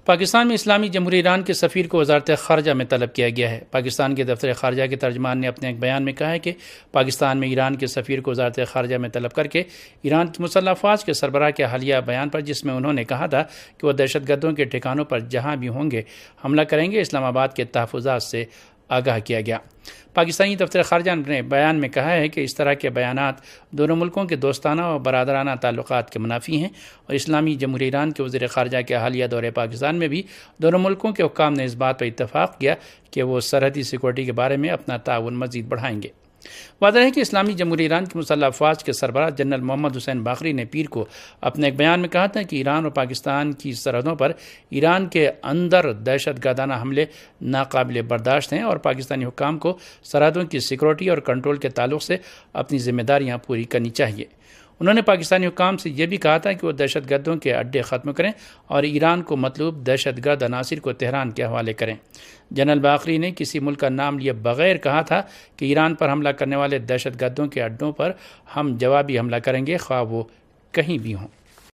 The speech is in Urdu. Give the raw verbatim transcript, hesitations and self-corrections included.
پاکستان میں اسلامی جمہوریہ ایران کے سفیر کو وزارت خارجہ میں طلب کیا گیا ہے۔ پاکستان کے دفتر خارجہ کے ترجمان نے اپنے ایک بیان میں کہا ہے کہ پاکستان میں ایران کے سفیر کو وزارت خارجہ میں طلب کر کے ایران کی مسلح افواج کے سربراہ کے حالیہ بیان پر، جس میں انہوں نے کہا تھا کہ وہ دہشت گردوں کے ٹھکانوں پر جہاں بھی ہوں گے حملہ کریں گے، اسلام آباد کے تحفظات سے آگاہ کیا گیا۔ پاکستانی دفتر خارجہ نے بیان میں کہا ہے کہ اس طرح کے بیانات دونوں ملکوں کے دوستانہ اور برادرانہ تعلقات کے منافی ہیں، اور اسلامی جمہوریہ ایران کے وزیر خارجہ کے حالیہ دورے پاکستان میں بھی دونوں ملکوں کے حکام نے اس بات پر اتفاق کیا کہ وہ سرحدی سیکورٹی کے بارے میں اپنا تعاون مزید بڑھائیں گے۔ واضح ہے کہ اسلامی جمہوریہ ایران کی مسلح افواج کے سربراہ جنرل محمد حسین باقری نے پیر کو اپنے ایک بیان میں کہا تھا کہ ایران اور پاکستان کی سرحدوں پر ایران کے اندر دہشت گردانہ حملے ناقابل برداشت ہیں، اور پاکستانی حکام کو سرحدوں کی سیکورٹی اور کنٹرول کے تعلق سے اپنی ذمہ داریاں پوری کرنی چاہیے۔ انہوں نے پاکستانی حکام سے یہ بھی کہا تھا کہ وہ دہشت گردوں کے اڈے ختم کریں اور ایران کو مطلوب دہشت گرد عناصر کو تہران کے حوالے کریں۔ جنرل باقری نے کسی ملک کا نام لیے بغیر کہا تھا کہ ایران پر حملہ کرنے والے دہشت گردوں کے اڈوں پر ہم جوابی حملہ کریں گے، خواہ وہ کہیں بھی ہوں۔